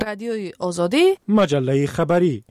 رادیوی آزادی، مجله خبری.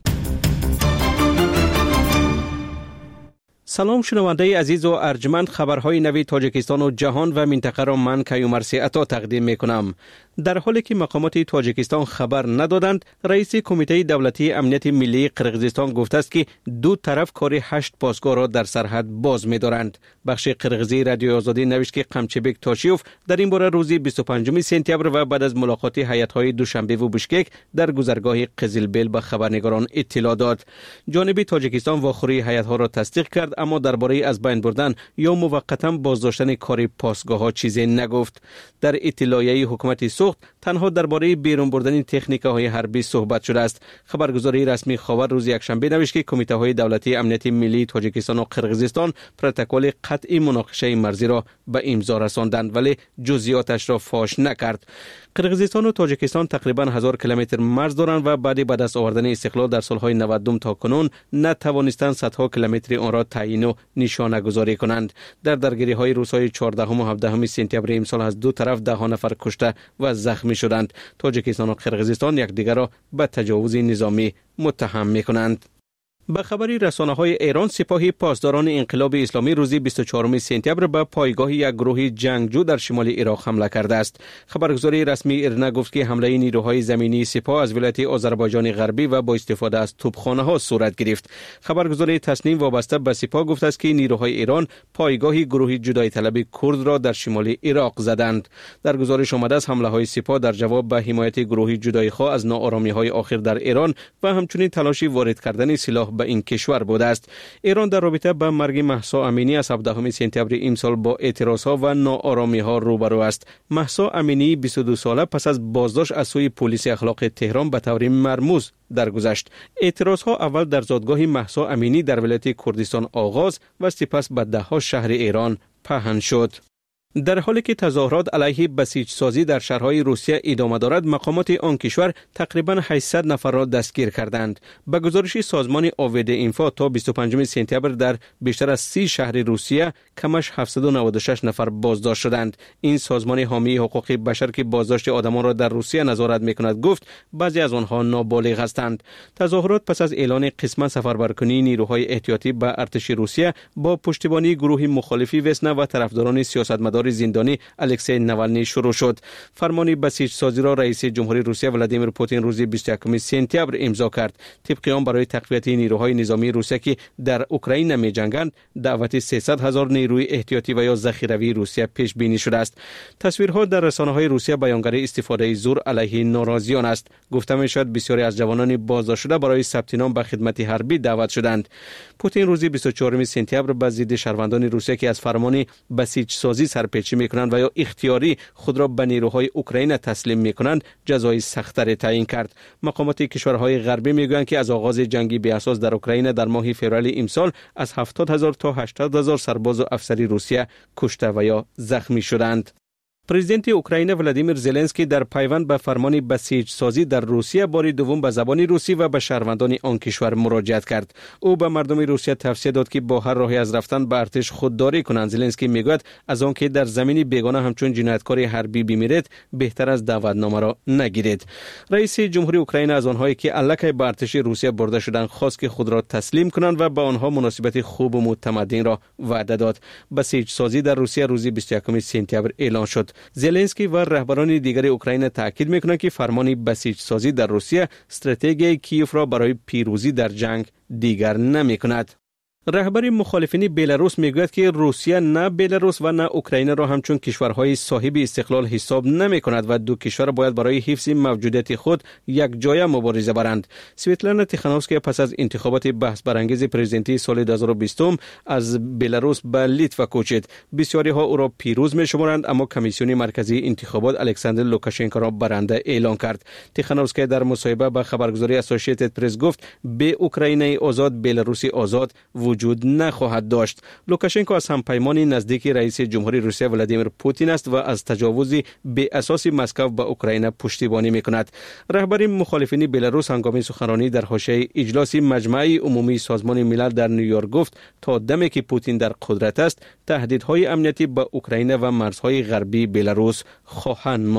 سلام شنونده عزیز و ارجمند، خبرهای نوی تاجیکستان و جهان و منطقه را من کیومرثی عطا تقدیم می کنم. در حالی که مقامات تاجیکستان خبر ندادند، رئیس کمیته دولتی امنیت ملی قرقیزستان گفته است که دو طرف کار 8 پاسگاه را در سرحد باز می دارند. بخش قرقیزی رادیو آزادی نوشت که قمچبک تاشیوف در این باره روز 25 سپتامبر و بعد از ملاقات هیئت‌های دوشنبه و بشکک در گذرگاه قزلبیل به خبرنگاران اطلاع داد. جانب تاجیکستان واخوری هیئت‌ها را تصدیق کرد، اما درباره از بین بردن یا موقتا بازداشتن کار پاسگاه‌ها چیزی نگفت. در اطلاعیه حکومت سوخت تنها درباره بیرون بردن تکنیک‌های حربی صحبت شده است. خبرگزاری رسمی خاور روز یکشنبه نوشت که کمیته‌های دولتی امنیت ملی تاجیکستان و قرقیزستان پروتکل قطعی مناقشه مرزی را به امضا رساندند، ولی جزئیاتش را فاش نکرد. قرقیزستان و تاجیکستان تقریباً 1000 کیلومتر مرز دارند و بعد به دست آوردن استقلال در سالهای 90 تا کنون نتوانستند صدها کیلومتر آن را تعیین و نشانه گذاری کنند. در درگیری‌های روزهای 14 و 17 سپتامبر امسال از دو طرف 10 نفر کشته و زخمی شدند. تاجیکستان و قرقیزستان یکدیگر را به تجاوز نظامی متهم می‌کنند. به خبری رسانه‌های ایران، سپاه پاسداران انقلاب اسلامی روز 24 سپتامبر به پایگاه یک گروه جنگجو در شمال عراق حمله کرده است. خبرگزاری رسمی ایرنا گفت که حمله نیروهای زمینی سپاه از ولایت آذربایجان غربی و با استفاده از توپخانه‌ها صورت گرفت. خبرگزاری تصنیم وابسته به سپاه گفته است که نیروهای ایران پایگاه گروه جدایی طلب کرد را در شمال عراق زدند. در گزارش آمده است حمله‌های سپاه در جواب به حمایت گروه جدایی‌خواه از ناآرامی‌های آخر در ایران و همچنین تلاش وارد کردن سلاح به این کشور بوده است. ایران در رابطه با مرگ مهسا امینی از 17 سپتامبر امسال با اعتراضها و ناآرامی‌ها روبرو است. مهسا امینی 22 ساله پس از بازداشت از سوی پلیس اخلاق تهران به طور مرموز درگذشت. اعتراضها اول در زادگاه مهسا امینی در ولایت کردستان آغاز و سپس به ده‌ها شهر ایران پهن شد. در حالی که تظاهرات علیه بسیجسازی در شهرهای روسیه ادامه دارد، مقامات آن کشور تقریباً 800 نفر را دستگیر کردند. به گزارش سازمان آوید اینفا تا 25 سپتامبر در بیشتر از 30 شهر روسیه کمش 796 نفر بازداشت شدند. این سازمان حامی حقوق بشر که بازداشت آدمان را در روسیه نظارت می‌کند گفت بعضی از آنها نابالغ هستند. تظاهرات پس از اعلان قسمت سفربرکنی نیروهای احتیاطی به ارتش روسیه با پشتیبانی گروه مخالفی وسنا و طرفداران سیاستمدار زندانی الکسی نوالنی شروع شد. فرمان بسیجسازی را رئیس جمهوری روسیه ولادیمیر پوتین روز 21 سپتامبر امضا کرد. طبق آن برای تقویت نیروهای نظامی روسیه که در اوکراین می‌جنگند دعوت 300,000 نیروی احتیاطی و یا ذخیروی روسیه پیش بینی شده است. تصویرها در رسانه‌های روسیه بیانگر استفاده زور علیه ناراضیان است. گفته می‌شود بسیاری از جوانان بازداشت شده برای ثبت نام به خدمت حربی دعوت شدند. پوتین روز 24 سپتامبر به ضد شهروندان روسیه که از فرمان بسیجسازی سرپیچی میکنند و یا اختیاری خود را به نیروهای اوکراین تسلیم میکنند جزای سخت‌تری تعیین کرد. مقامات کشورهای غربی میگویند که از آغاز جنگی بی اساس در اوکراین در ماه فوریه امسال از 70,000 تا 80,000 سرباز و افسری روسیه کشته و یا زخمی شدند. پرزیدنت اوکراین ولادیمیر زلنسکی در پیوند به فرمان بسیجسازی در روسیه بار دوم به زبان روسی و به شهروندان آن کشور مراجعت کرد. او به مردم روسیه توصیه داد که با هر راهی از رفتن به ارتش خودداری کنند. زلنسکی میگوید از آنکه در زمین بیگانه همچون جنایتکار حربی بمیرید بهتر از دعوتنامه را نگیرید. رئیس جمهوری اوکراین از آنهایی که الکی به ارتش روسیه برده شدند خواست که خود را تسلیم کنند و با آنها مناسبت خوب و متمدن را وعده داد. بسیجسازی در روسیه روز 21 سپتامبر اعلان شد. زلنسکی و رهبران دیگر اوکراین تاکید میکنند که فرمان بسیجسازی در روسیه استراتژی کیف را برای پیروزی در جنگ دیگر نمیکند. رهبر مخالفین بلاروس میگوید که روسیه نه بلاروس و نه اوکراین را همچون کشورهای صاحب استقلال حساب نمیکند و دو کشور باید برای حفظ موجودیت خود یک جای مبارزه برند. سویتلانا تیخانوفسکیا پس از انتخابات بحث برانگیز پرزیدنتی سال 2020 از بلاروس به لیتوا کوچید. بسیاری ها او را پیروز میشمارند، اما کمیسیون مرکزی انتخابات الکساندر لوکاشنکو را برنده اعلان کرد. تیخانوفسکیا در مصاحبه با خبرگزاری اسوسییتد پرس گفت به اوکراین آزاد بلاروس آزاد وجود نخواهد داشت. لوکاشنکو از همپیمان نزدیک رئیس جمهوری روسیه ولادیمیر پوتین است و از تجاوز به اساس مسکو به اوکراین پشتیبانی میکند. رهبر مخالفین بلاروس هنگام سخنرانی در حاشیه اجلاس مجمع عمومی سازمان ملل در نیویورک گفت تا دمی که پوتین در قدرت است تهدیدهای امنیتی به اوکراین و مرزهای غربی بلاروس خواهند ماند.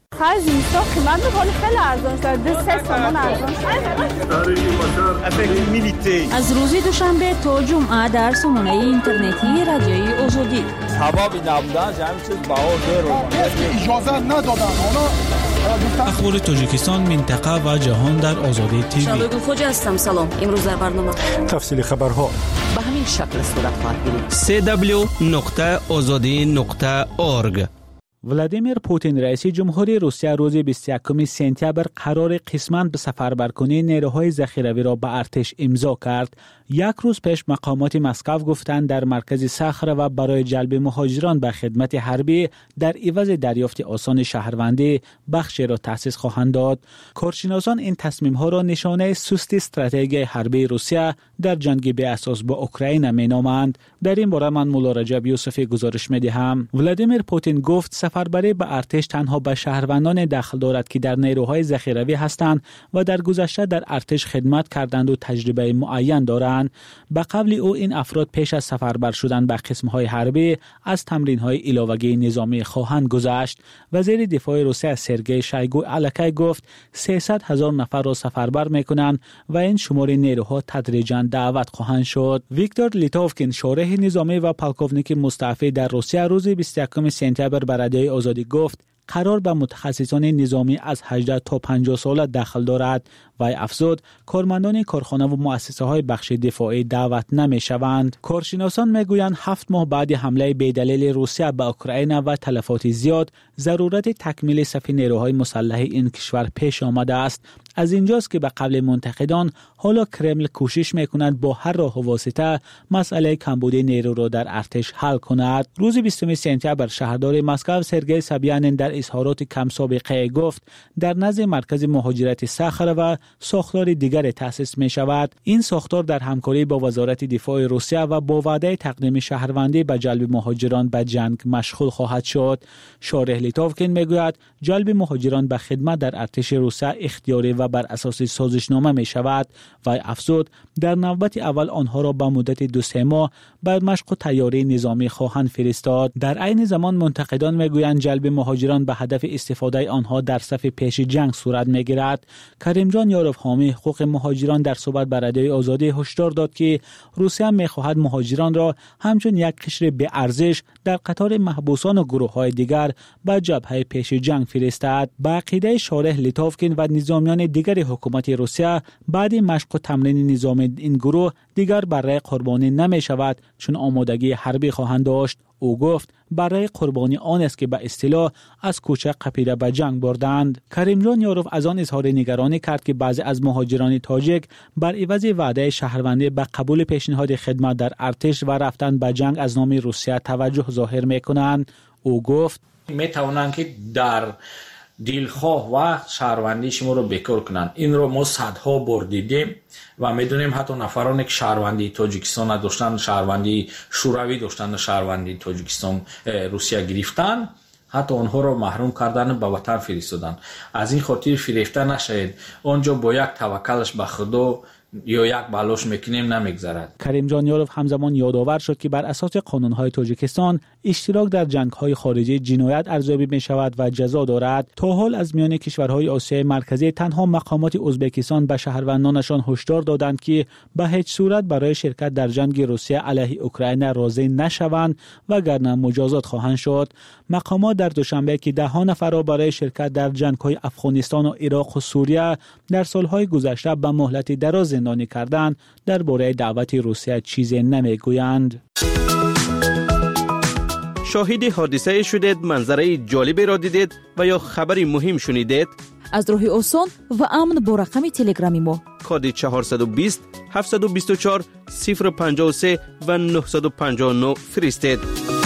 خرج اینستا قیمت میکنه خیلی ارزان شده 3 تومان ارزان شده. از روز دوشنبه تا جمعه در سامانه اینترنتی رادیوی آزادی سبب نبودن همین چیز بهار اجازه ندادن اخبار تاجیکستان، منطقه و جهان در آزادی تیوی. شبگو خوجا هستم. سلام. امروز در برنامه تفصیل خبرها به همین شکل صورت خواهد گرفت. www.azadi.org. ولادیمیر پوتین رئیس جمهوری روسیه روز 21 سپتامبر قرار قسماً به سفربرکنی نیروهای ذخیروی را به ارتش امضا کرد. یک روز پیش مقامات مسکو گفتند در مرکز صخره و برای جلب مهاجران به خدمت حربی در عوض دریافت آسان شهروندی بخشی را تأسیس خواهند داد. کارشناسان این تصمیم‌ها را نشانه سست استراتژی حربی روسیه در جنگ به اساس با اوکراین می‌نامند. در این باره من مولا رجب یوسفی گزارش می‌دهم. ولادیمیر پوتین گفت سفربری به ارتش تنها به شهروندان دخل دارد که در نیروهای ذخیروی هستند و در گذشته در ارتش خدمت کردند و تجربه معین دارند. به قول او این افراد پیش از سفربر شدن به قسم‌های حربی از تمرین‌های علاوه‌ای نظامی خواهند گذشت. وزیر دفاع روسیه سرگئی شایگو الکی گفت 300,000 نفر را سفربر می‌کنند و این شمار نیروها تدریجاً دعوت خواهند شد. ویکتور لیتوفکین شارح نظامی و پالکوونیک مستعفی در روسیه روز 21 سپتامبر به رادیوی آزادی گفت قرار به متخصصان نظامی از 18 تا 50 ساله دخل دارد و افزود کارمندان کارخانه و مؤسسه‌های بخش دفاعی دعوت نمی‌شوند. کارشناسان می‌گویند 7 ماه بعد حمله بی‌دلیل روسیه به اوکراین و تلفات زیاد ضرورت تکمیل صف نیروهای مسلح این کشور پیش آمده است. از اینجاست که به قول منتقدان حالا کرمل کوشش می‌کند با هر راه و واسطه مسئله کمبود نیرو را در ارتش حل کند. روز 20 سپتامبر شهردار مسکو سرگئی سابیانین در اظهارات کم سابقه گفت در نزد مرکز مهاجرت صخره و ساختار دیگر تأسیس می شود. این ساختار در همکاری با وزارت دفاع روسیه و با وعده تقدیم شهروندی به جلب مهاجران به جنگ مشغول خواهد شد. شارح لیتوفکین میگوید جلب مهاجران به خدمت در ارتش روسیه اختیاری و بر اساس سازشنامه می شود و افزود در نوبت اول آنها را به مدت 2-3 ماه بر مشق و تیاری نظامی خواهند فرستاد. در عین زمان منتقدان میگویند جلب مهاجران به هدف استفاده آنها در صف پیش جنگ صورت میگیرد. کریمجان یاروف حامی حقوق مهاجران در صحبت با رادیوی آزادی هشدار داد که روسیه میخواهد مهاجران را همچون یک قشر به ارزش در قطار محبوسان و گروه‌های دیگر به جبهه پیش جنگ فرستد. با عقیده شارح لیتوفکین و نظامیان دیگر حکومت روسیه بعد مشق و تمرین نظام این گروه دیگر برای قربانی نمی شود چون آمادگی حربی خواهند داشت. او گفت برای قربانی آن است که به اصطلاح از کوچه قپیده به جنگ بردند. کریمجان یاروف از آن اظهار نگرانی کرد که بعضی از مهاجران تاجیک بر عوض وعده شهروندی به قبول پیشنهاد خدمت در ارتش و رفتن به جنگ از نام روسیه توجه ظاهر می‌کنند. او گفت می‌توانند که در دلخواه و شهروندی شما رو بکار کنند. این رو ما صدها بار دیدیم و میدونیم حتی نفرانی که شهروندی تاجیکستان نداشتن، شهروندی شوروی داشتن، شهروندی تاجیکستان روسیه گرفتن، حتی آنها رو محروم کردن به وطن فرستادن. از این خاطر فریفته نشید. آنجا با یک توکلش به خدا یا یک بلاش میکنیم نمیگذرد. کریمجان یاروف همزمان یادآور شد که بر اساس قانونهای تاجیکستان اشتراک در جنگ‌های خارجی جنایت ارزیابی می شود و جزا دارد. تا حال از میان کشورهای آسیای مرکزی تنها مقامات ازبکستان به شهروندانشان هشدار دادند که به هیچ صورت برای شرکت در جنگ روسیه علیه اوکراین راضی نشوند وگرنه مجازات خواهند شد. مقامات در دوشنبه که 10 نفر را برای شرکت در جنگ‌های افغانستان و عراق و سوریه در سالهای گذشته به مهلت دراز زندانی کردند درباره دعوت روسیه چیزی نمیگویند. شاهد حادثه شدید، منظره جالبی را دیدید و یا خبری مهم شنیدید؟ از راه آسان و امن با رقم تلگرامی ما کد 420 724 053 و 959 فرستید.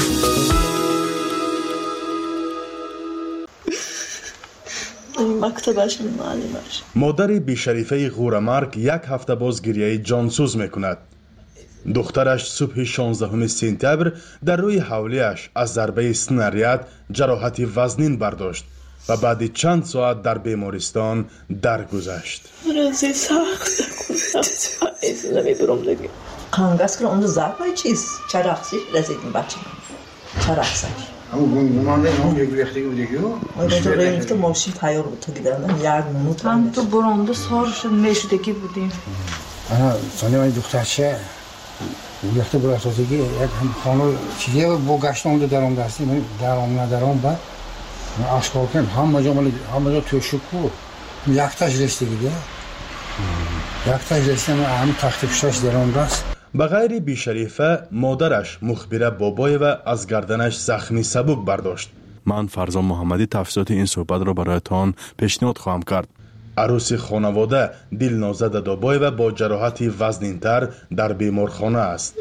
مادر بیشریفه غورمرگ 1 هفته باز گریه جانسوز میکند. دخترش صبح 16 سپتامبر در روی حولیش از ضربه سناریاد جراحت وزنین برداشت و بعد چند ساعت در بیمارستان درگذشت. رازی سخت کنم ایزی نمیبرم دیگه. قانگاز که اون ضربه چیز چرا اخسیش رزیدیم بچه چرا اخسیش همون گمانده هم یک ریخته بودگی و تو ریخته ماشین تیار بود تو دیدن یک منوت هم تو برانده سار شد میشدگی بودیم انا سانی من دخترچه ریخته بود احساسگی یک خانو چیزی با گشتان درام دستی من درام با اشکال کن همه جا توی شکو یک تاش رسته دیگه یک تاش رسته من همه تخت پشتش درام دست. به غیر بیشریفه مادرش مخبره بابای و از گردنش زخمی سبک برداشت. من فرزان محمدی تفصیلات این صحبت را برایتان پیشنهاد خواهم کرد. عروس خانواده دلنازه دادابای و با جراحتی وزنین‌تر در بیمارخانه است.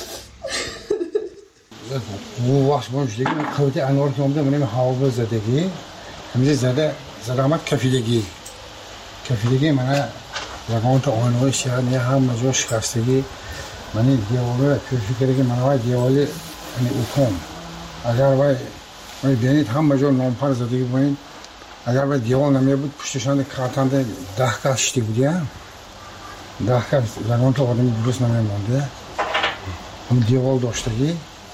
او وقت باش دیگه خودت انوار که اومده منم حاوز زدگی همیشه زده آمد کفیدگی من لگان تو آنوی شهر نه هم مجبور شکستگی من دیواره پیشی کرده که من وای دیوالی اوکم اگر وای من بینید هم مجبور نامپر زدگی بودین اگر وای دیوال نمی بود پشتشان کاتنده 10 کاشتی بودیم 10 کاش لگان تو آدمی درست نمیمونده هم دیوال داشتگی.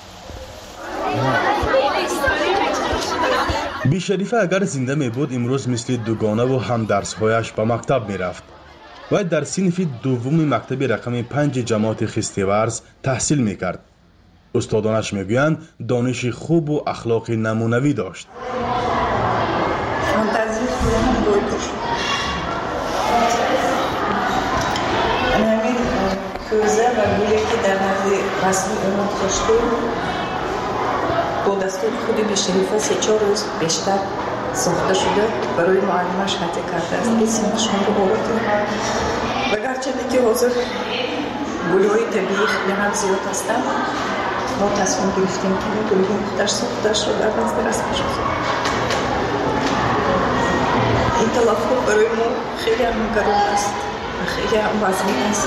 بیشریفه اگر زنده می بود امروز مثل دوگانه و هم درسهایش به مکتب می رفت. و در صنف دوم مکتب رقم 5 جماعت خستیورز تحصیل می کرد. استادانش می گویند دانش خوب و اخلاق نمونوی داشت. منتظر خودم دویده شد. همین کوزه و گویه که در نزد رسم امام داشتیم با دستور خود بیشریفه 3-4 روز بیشتر ساخته شده برای معلمش حتی کرده است که سیمشون رو بارده و گرچنده که حاضر گلوهای طبیعی خیلی هم زیاد هستن ما تصمیم گرفتیم که گلوهای مختر ساختش رو در نزد رسمش بزنیم. این تلفظ برای ما خیلی هم گرم است و خیلی هم وزنی است.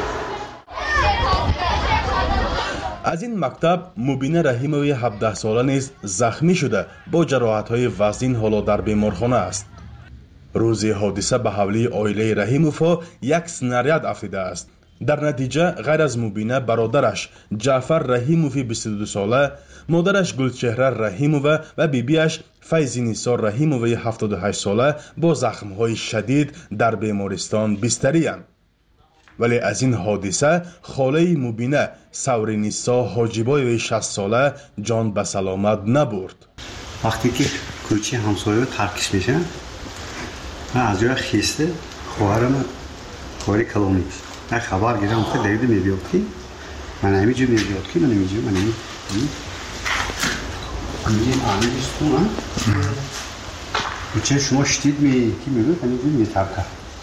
از این مکتب مبینه رحیموی 17 ساله نیز زخمی شده با جراحت‌های وزین حالا در بیمارخانه است. روز حادثه به حوله عائله رحیموفا یک سناریاد افریده است. در نتیجه غیر از مبینه برادرش جعفر رحیموفی 22 ساله، مادرش گلچهره رحیموفا و بیبیش فیضی نیسا رحیموفی 78 ساله با زخم‌های شدید در بیمارستان بستری اند. ولی از این حادثه خاله مبینه سوری نیسا حاجیبای 60 ساله جان به سلامت نبرد. وقتی که کوچه همسایه ترکش میشه من از جای خیسته خواهرم خواهر کلامی من خبر گیرم که دیده میبیاد که من همیجا میبیاد که من همیجا آنه کوچه شما شدید میبید همیجا میترکه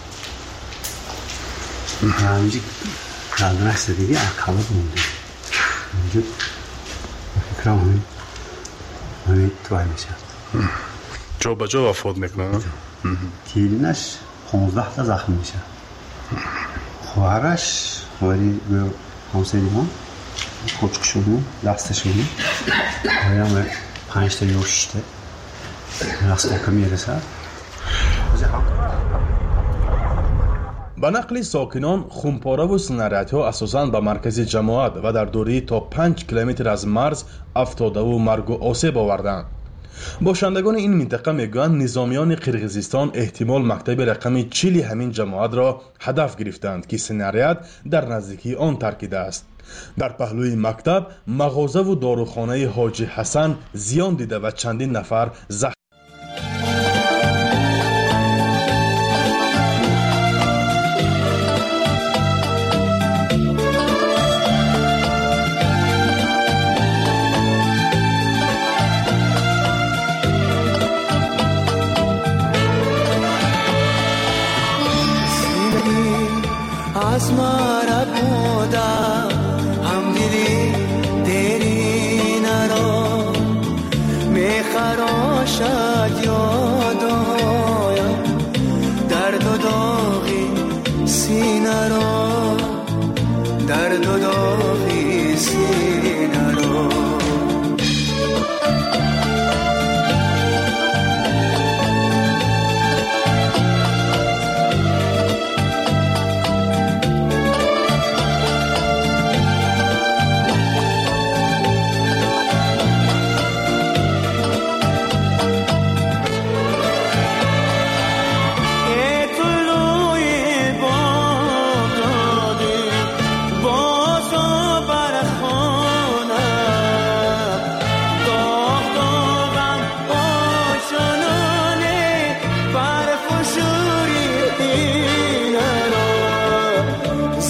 همیجا کلدنش زدگی اکالا بونده همیجا فکرم همین توی میشه جا به جا وفات میکنه تیلینش 15 تا زخم میشه خواهرش خواهری به همسایه ما کوچک شده دستش شده خواهرم 5 تا یا 6 تا رسمه که میرسه. به نقل ساکنان خونپاره و سناریات‌ها اساساً به مرکز جماعت و در دوری تا 5 کیلومتر از مرز افتاده و مرگ و آسیب آوردند. باشندگان این منطقه میگویند نظامیان قرقیزستان احتمال مکتب رقم 40 همین جماعت را هدف گرفتند که سناریات در نزدیکی آن ترکیده است. در پهلوی مکتب مغازه و داروخانه حاجی حسن زیان دیده و چندین نفر زخم از مرا بودا هم دیدی دیری نرا میخراشد یادایم درد و داغی سینه را درد و داغی سینه را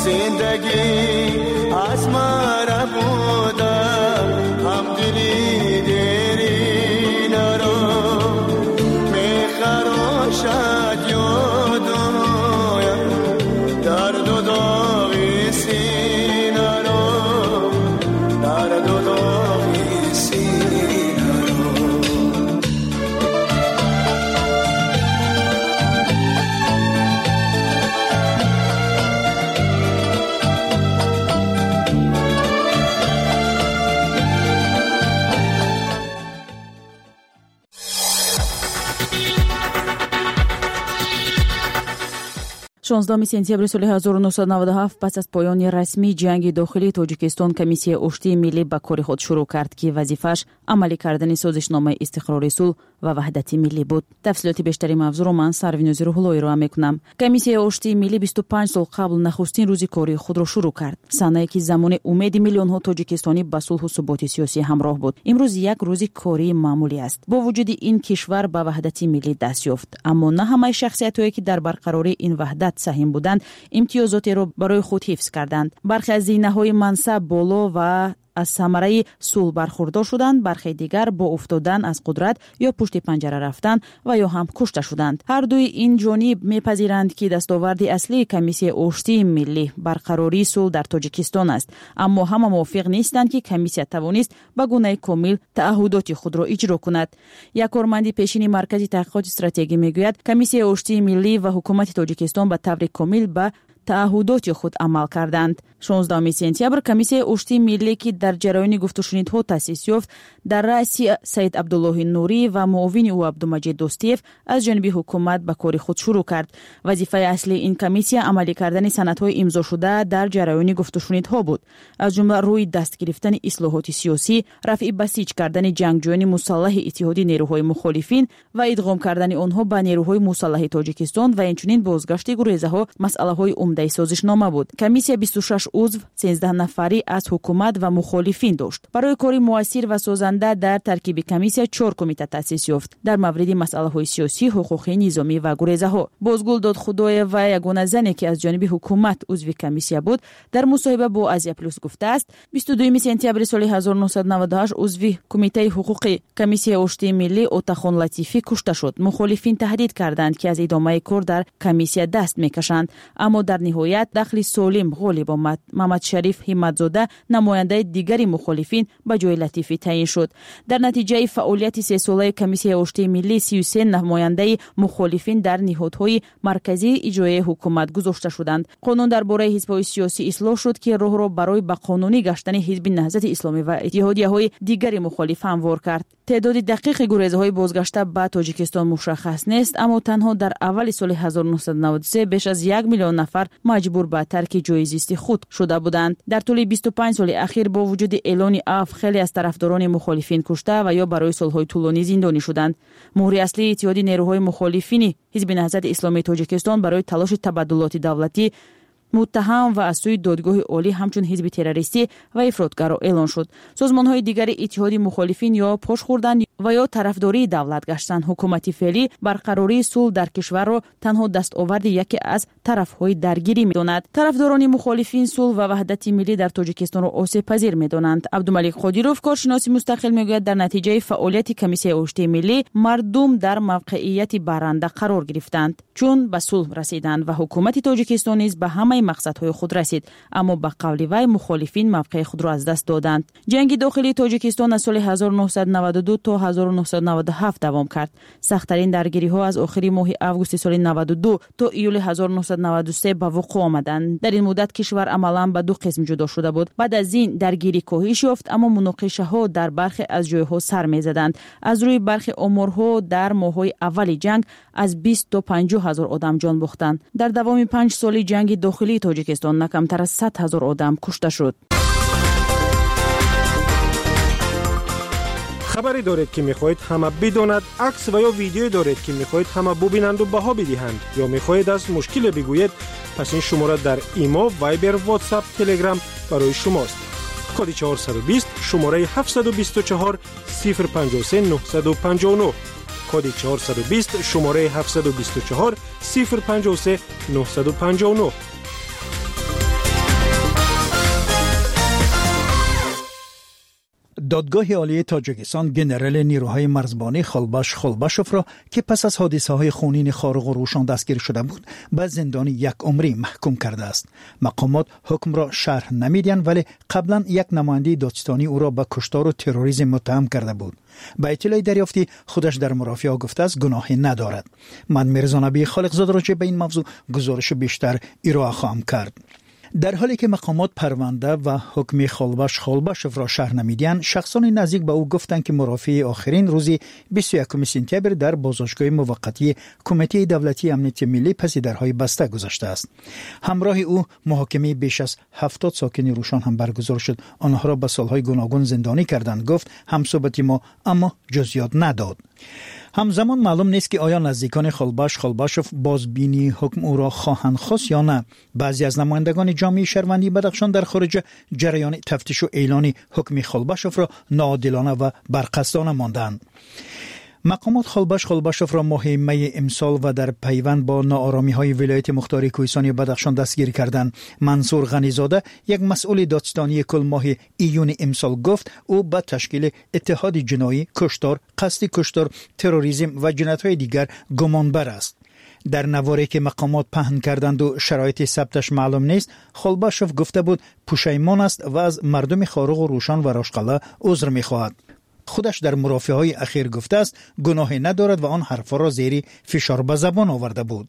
زندگی از مرا بوده هم دلی دیری نرو میخراشد یادویم درد و داغی سینه رو درد و داغی سینه رو 16 سپتامبر سال 1997 پس از پایان رسمی جنگ داخلی تاجیکستان کمیسیه اشتی ملی به کار خود شروع کرد که وظیفش عملی کردن سازشنامه استقرار صلح و وحدت ملی بود. تفصیلات بیشتری موضوع رو من سروینوز روح‌اللهی رو میکنم. کمیسیه اشتی ملی 25 سال قبل نخستین روز کاری خود را شروع کرد. سنه‌ای که زمان امید میلیون ها تاجیکستانی به صلح و ثبات سیاسی همراه بود. امروز یک روز کاری معمولی است. با وجود این کشور به وحدت ملی دست یافت، اما نه همه شخصیت‌هایی که در برقراری این وحدت سهم بودند امتیازاتی را برای خود حفظ کردند. برخی از زینه‌های منصب بالا و از ثمره صلح برخوردار شدند، برخی دیگر با افتادن از قدرت یا پشت پنجره رفتن و یا هم کشته شدند. هر دوی این جانب میپذیرند که دستاورد اصلی کمیسیه اشتی ملی برقراری صلح در تاجیکستان است، اما همه موافق نیستند که کمیسیه توانست به گونه کامل تعهدات خود را اجرا کند. یک کارمند پیشین مرکز تحقیقات استراتژی میگوید کمیسیه اشتی ملی و حکومت تاجیکستان به طور کامل به تعهدات خود عمل کردند. 16 سپتامبر کمیسیه اشتی ملی که در جریان گفت‌وشنیدها تأسیس یافت در رأس سید عبدالله نوری و معاون او عبدالمجید دوستیف از جانب حکومت به کار خود شروع کرد. وظیفه اصلی این کمیسیه عملی کردن سندهای امضا شده در جریان گفت‌وشنیدها بود، از جمله روی دست گرفتن اصلاحات سیاسی، رفع بسیج کردن جنگجویان مسلح اتحاد نیروهای مخالفین و ادغام کردن آنها به نیروهای مسلح تاجیکستان و همچنین بازگشت گریزها مسئله‌های عمده سازشنامه بود. کمیسیه 26 عضو 13 نفری از حکومت و مخالفین داشت. برای کاری موثر و سازنده در ترکیب کمیسیه 4 کمیته تأسیس یافت در مورد مسائل سیاسی، حقوقی، نظامی و گریزها. بازگل دادخدای و یگانه زنی که از جانب حکومت عضو کمیسیه بود در مصاحبه با آزیا پلوس گفته است 22 سپتامبر سال 1998 عضو کمیته حقوقی کمیسیه اشتی ملی اوتاخان لطیفی کشته شد. مخالفین تهدید کردند که از ادامه کار در کمیسیه دست میکشند، اما در نهایت دخل سالم غالب آمد. محمد شریف همتزاده نماینده دیگری مخالفین به جای لطیفی تعیین شد. در نتیجه فعالیت 3 ساله کمیسیه اشتی ملی 33 نماینده مخالفین در نهادهای مرکزی اجرایی حکومت گذاشته شدند. قانون درباره حزب‌های سیاسی اصلاح شد که راه را برای به قانونی گشتن حزب نهضت اسلامی و اتحادیه‌های دیگری مخالف هموار کرد. تعداد دقیق گریزهای بازگشته به تاجیکستان مشخص نیست، اما تنها در اول سال 1993 بیش از 1 میلیون نفر مجبور به ترک جای زیست خود شده بودند. در طول 25 سال اخیر با وجود اعلان عفو خیلی از طرفداران مخالفین کشته و یا برای صلح‌های طولانی زندانی شدند. مهر اصلی اتحاد نیروهای مخالفین حزب نهضت اسلامی تاجیکستان برای تلاش تبادلات دولتی متهم و از سوی دادگاه عالی همچون حزب تروریستی و افراطگرا اعلان شد. سازمان‌های دیگر اتحاد مخالفین یا پاش خوردند و یا طرفداری دولت گشتند. حکومت فعلی برقراری صلح در کشور را تنها دستاورد یکی از طرف‌های درگیری می‌داند. طرفداران مخالفین صلح و وحدت ملی در تاجیکستان را آسیب پذیر می‌دانند. عبدالملک قادیروف کارشناس مستقل میگوید در نتیجه فعالیت کمیسیه اشتی ملی مردم در موقعیت برنده قرار گرفتند، چون به صلح رسیدند و حکومت تاجیکستان نیز به همه مقصدهای خود رسید، اما به قول وی مخالفین موقع خود را از دست دادند. جنگ داخلی تاجیکستان از سال 1992 تا 1997 دوام کرد. سخت‌ترین درگیری‌ها از آخر ماه آگوست سال 92 تا ایول 1993 به وقوع آمدند. در این مدت کشور عملاً به 2 قسم جدا شده بود. بعد از این درگیری کاهش یافت، اما مناقشه‌ها در برخی از جای‌ها سر می‌زدند. از روی برخی آمارها در ماه‌های اول جنگ از 20 تا 50,000 آدم جان باختند. در دوام 5 سال جنگ داخلی تاجیکستان نه کمتر از 100,000 آدم کشته شد. خبری دارید که می‌خواهید همه بداند، عکس و یا ویدیویی دارید که می‌خواهید همه ببینند و بها بدهند، یا می‌خواهید از مشکل بگویید، پس این شماره در ایما، وایبر، واتساپ، تلگرام برای شماست. کد 420 شماره 724 053 959 کد 420 شماره 724 053 959. دادگاه عالی تاجیکستان گنرال نیروهای مرزبانی خولباش خولباشوف را که پس از حادثه‌های خونین خارق و روشن دستگیر شده بود به زندان 1 عمری محکوم کرده است. مقامات حکم را شرح نمی‌دهند ولی قبلا یک نماینده دادستانی او را به کشتار و تروریسم متهم کرده بود. به اطلاع دریافتی خودش در مرافعه گفته است گناهی ندارد. من میرزا نبی خالقزاده راجع به این موضوع گزارش بیشتر ارائه خواهم کرد. در حالی که مقامات پرونده و حکم خولباشوف را شرح نمیدهند، شخصان نزدیک به او گفتند که مرافعه آخرین روز 21 سپتامبر در بازداشتگاه موقتی کمیته دولتی امنیت ملی پس درهای بسته گذشته است. همراه او محاکمه بیش از 70 ساکن روشن هم برگزار شد. آنها را به سالهای گوناگون زندانی کردند، گفت همصحبت ما، اما جزئیات نداد. همزمان معلوم نیست که آیا نزدیکان خولباشوف بازبینی حکم او را خواهند خواست یا نه. بعضی از نمایندگان جامعه شهروندی بدخشان در خارج جریان تفتیش و اعلان حکم خولباشوف را ناعادلانه و برقصدانه ماندند. مقامات خولباشوف را ماه می امسال و در پیوند با ناآرامی‌های ولایت مختار کوهستانی بدخشان دستگیر کردند. منصور غنیزاده، یک مسئول دادستانی کل ماه ایون امسال، گفت او به تشکیل اتحاد جنایی، کشتار، قصد کشتار، تروریسم و جنایت‌های دیگر گمانبر است. در نواری که مقامات پهن کردند و شرایط ثبتش معلوم نیست، خولباشوف گفته بود پشیمان است و از مردم خارق و روشن و راشقله عذر می‌خواهد. خودش در مرافعه‌های اخیر گفته است گناهی ندارد و آن حرفا را زیر فشار به زبان آورده بود.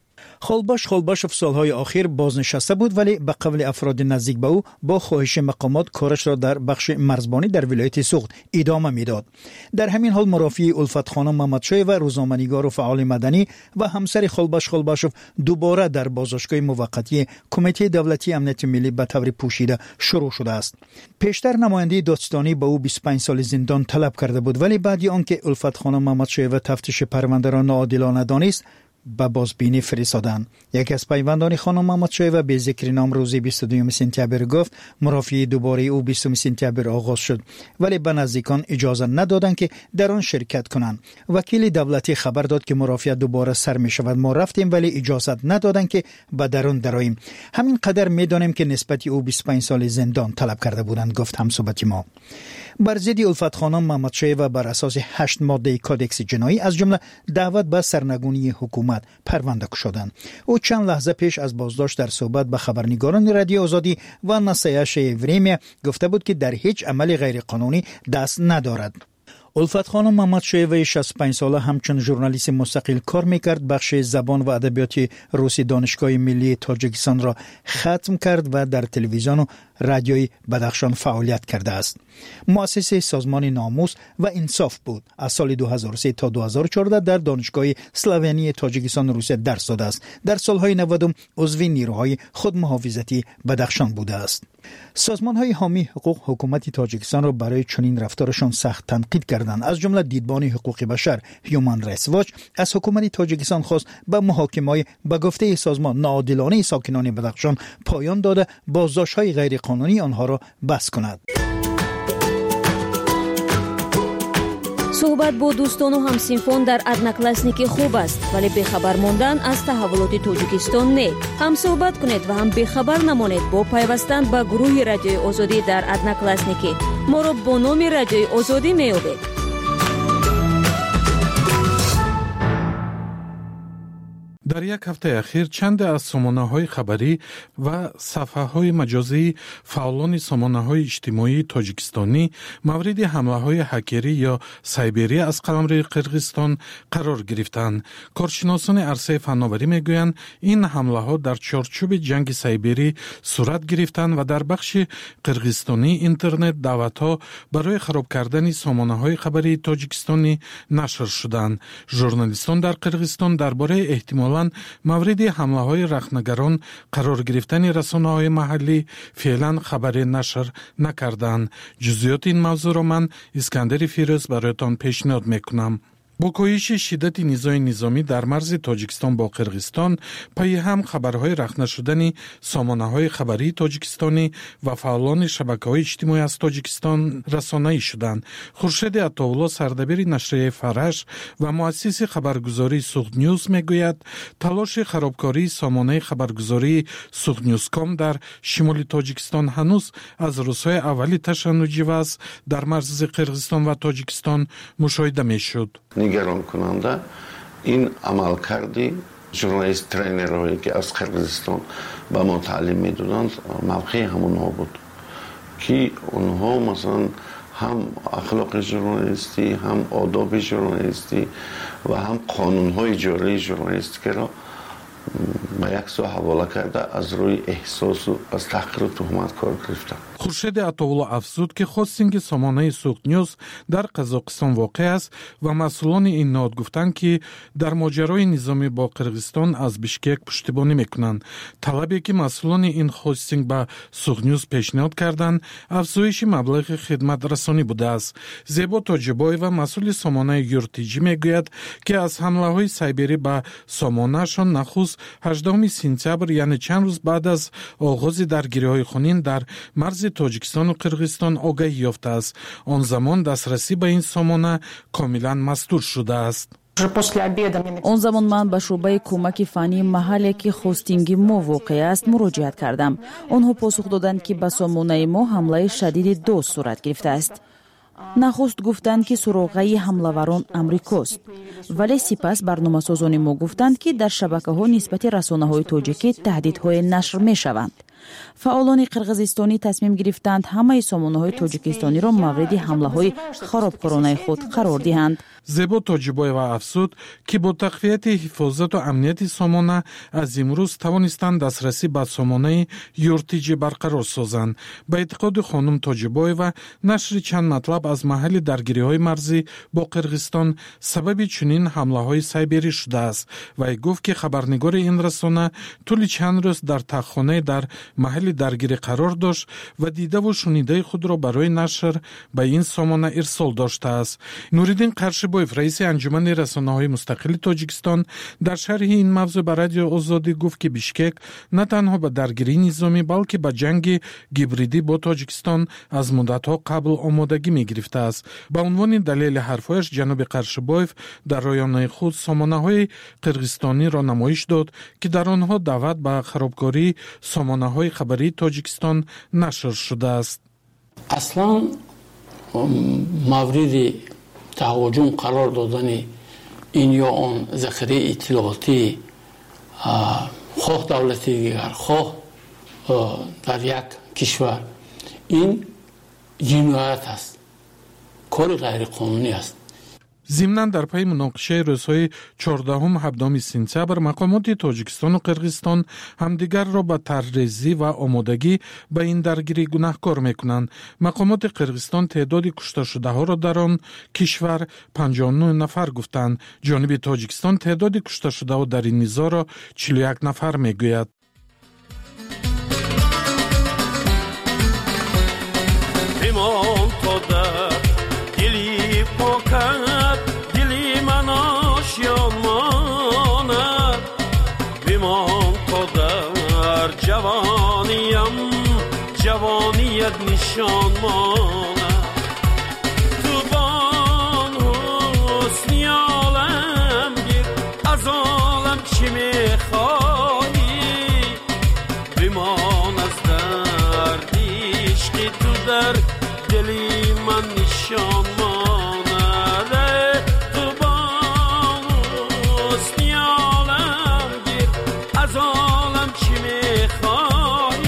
خولباشوف سالهای اخیر بازنشسته بود ولی به قول افراد نزدیک به او با خواهش مقامات کارش را در بخش مرزبانی در ولایت سوخت ادامه میداد. در همین حال مرافعه الفت خانم محمدشاه و روزنامه‌نگار و فعال مدنی و همسر خولباشوف دوباره در بازداشتگاه موقتی کمیته دولتی امنیت ملی به طور پوشیده شروع شده است. پیشتر نماینده دادستانی به او 25 سال زندان طلب کرده بود ولی بعد آنکه الفت خانم محمدشاه و تفتیش پرونده را ناعادلانه دانست به بازبینی فرستادند. یکی از پیوندان خانم محمدشاه و به ذکر نام روز 22 سپتامبر گفت مرافعه دوباره او 20 سپتامبر آغاز شد ولی به نزدیکان اجازه ندادند که در آن شرکت کنند. وکیل دولتی خبر داد که مرافعه دوباره سر می شود. ما رفتیم ولی اجازه ندادند که به درون دراییم. همین قدر می دانیم که نسبت او 25 سال زندان طلب کرده بودند، گفت همصحبت ما. بر ضد الفت خانم محمدشاه و بر اساس 8 ماده کادکس جنایی از جمله دعوت به سرنگونی حکومت پرونده شدند. او چند لحظه پیش از بازداشت در صحبت به خبرنگاران رادیو آزادی و نصایش وریمه گفته بود که در هیچ عمل غیر قانونی دست ندارد. الفت خانم محمدشاه و 65 ساله همچون ژورنالیست مستقل کار میکرد. بخش زبان و ادبیات روسی دانشگاه ملی تاجیکستان را ختم کرد و در تلویزیون و رادیوی بدخشان فعالیت کرده است. مؤسس سازمان ناموس و انصاف بود. از سال 2003 تا 2014 در دانشگاه اسلاویانی تاجیکستان روسیه درس داده است. در سالهای 90 عضو نیروهای خودمحافظتی بدخشان بوده است. سازمان‌های حامی حقوق حکومت تاجیکستان را برای چنین رفتارشان سخت تنقید کردند. از جمله دیدبان حقوق بشر هیومن رایتس واچ از حکومت تاجیکستان خواست به محاکمه‌های به گفته سازمان ناعادلانه ساکنان بدخشان پایان داده بازداشت‌های غیر قانونی آنها را بس کند. صحبت با دوستان و همسینفون در ادناکلاسنیک خوب است ولی بخبر ماندن از تحولات تاجیکستان نه. هم صحبت کنید و هم بخبر نمانید با پیوستن به گروه رادیوی آزادی در ادناکلاسنیک. ما را با نام رادیوی آزادی میابید. در یک هفته اخیر چند از سامانه‌های خبری و صفحه‌های مجازی فعالان سامانه‌های اجتماعی تاجیکستانی مورد حمله‌های هکری یا سایبری از قلمرو قرقیزستان قرار گرفتند. کارشناسان عرصه فناوری میگویند این حمله‌ها در چارچوب جنگ سایبری صورت گرفتند و در بخش قرقیزستانی اینترنت دعوت‌ها برای خراب کردن سامانه‌های خبری تاجیکستانی نشر شدند. ژورنالیستان در قرقیزستان درباره احتمال مورد حمله های رخنگران قرار گرفتن رسانه های محلی فعلا خبر نشر نکردند. جزئیات این موضوع را من اسکندر فیروز برایتان پیشنهاد میکنم. با کاهش شدت نیزای نظامی در مرز تاجیکستان با قرغیزستان پی هم خبرهای رخنه شدن سامانه‌های خبری تاجیکستانی و فعالان شبکه‌های اجتماعی از تاجیکستان رسانه‌ای شدند. خورشید عطاالله سردبیر نشریه فرش و مؤسس خبرگزاری سوخت نیوز میگوید تلاش خرابکاری سامانه خبرگزاری سوخت نیوزکام در شمال تاجیکستان هنوز از روزهای اولی تشنجی وضع در مرز قرغیزستان و تاجیکستان مشاهده میشد. نگران کننده این عمل کردی ژورنالیست ترینرهایی که از قرغیزستان به ما تعلیم میدادند موقع همونها بود که اونها مثلا هم اخلاق ژورنالیستی هم آداب ژورنالیستی و هم قانونهای جاری ژورنالیستی را به یک سو حواله کرده از روی احساس و از تحقیر و تهمت کار گرفتند. خورشید عطاالله افزود که خواستین سامانه سوخت نیوز در قزاقستان واقع است و مسئولان این نهاد گفتند که در ماجرای نظامی با قرغیزستان از بیشکک پشتیبانی میکنند. طلبی که مسئولان این خواستین به سوخت نیوز پیشنهاد کردند افزایش مبلغ خدمت رسانی بوده است. زیبا تاجبایو مسئول سامانه یورتیجی میگوید که از حمله های سایبری به سامانه شان نخست 18 سپتامبر یعنی چند روز بعد از آغاز درگیری های خونین در مرز تاجیکستان و قرغیزستان آگاهی یافته است. آن زمان دسترسی به این سامانه کاملا مستور شده است. اون زمان من به شعبه کمک فنی محلی که هاستینگ ما واقع است مراجعت کردم. آنها پاسخ دادند که به سامانه ما حمله شدید دوست صورت گرفته است. نخست گفتند که سراغه حمله‌وران امریکاست، ولی سپس برنامه‌سازان ما گفتند که در شبکه‌ها نسبت رسانه‌های تاجیکی تهدیدهای نشر می‌شوند. فعالان قرغیزستانی تصمیم گرفتند همه سامانه‌های تاجیکستانی را مورد حمله‌های خرابکارانه خود قرار دهند. زیبا تاجبایو افزود که با تقویت حفاظت و امنیت سامانه از امروز توانستند دسترسی به سامانه یورتیجی برقرار سازند. به اعتقاد خانم تاجبایو نشر چند مطلب از محل درگیری‌های مرزی با قرغیزستان سبب چنین حمله‌های سایبری شده است و گفت که خبرنگار این رسانه طول چند روز در تخانه در محل درگیری قرار داشت و دیده و شنیده خود را برای نشر به این سامانه ارسال داشته است. نوریدین قرشبایف رئیس انجمن رسانه‌های مستقل تاجیکستان در شرح این موضوع به رادیو آزادی گفت که بیشکک نه تنها به درگیری نظامی بلکه به جنگ گیبریدی با تاجیکستان از مدت‌ها قبل آمادگی می‌گرفته است. به عنوان دلیل حرفایش جناب قرشبایف در رایانه خود سامانه‌های قرغیزستانی را نمایش داد که در آنها دعوت به خرابکاری سامانه‌های خبری تاجیکستان نشر شده است. اصلا مورد تهاجم قرار دادن این یا آن ذخیره اطلاعاتی خواه دولتی دیگر خواه در یک کشور این جنایت است، کار غیر قانونی است. ضمناً در پی مناقشه روزهای 14-17 سپتامبر مقامات تاجیکستان و قرغیزستان همدیگر را به طرح‌ریزی و آمادگی به این درگیری گناهکار میکنند. مقامات قرغیزستان تعداد کشته شده ها را در آن کشور 59 نفر گفتند. جانب تاجیکستان تعداد کشته شده ها در این نزاع را 41 نفر میگوید. جوانیت نشان ماند تو بان حسنی عالم گیر از عالم چی میخواهی بمان از درد عشقی تو در دلی من نشان ماند تو بان حسنی عالم گیر از عالم چی میخواهی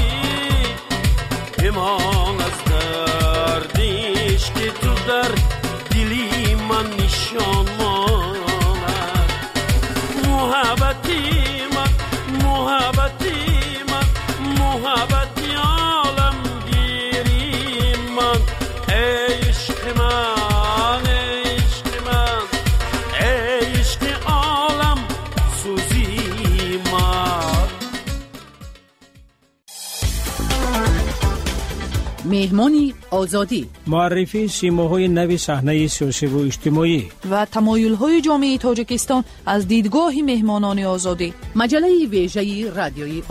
ایمان از دردیش که تو در دلی من نشان ماند محبتی من محبتی من محبتی عالم گیری من عشق من عشق من عشق عالم سوزی من. مهمانی آزادی، معرفی سیماهای نوی صحنه سیاسی و اجتماعی و تمایل‌های جامعه تاجیکستان از دیدگاه مهمانان آزادی. مجله ویژه رادیویی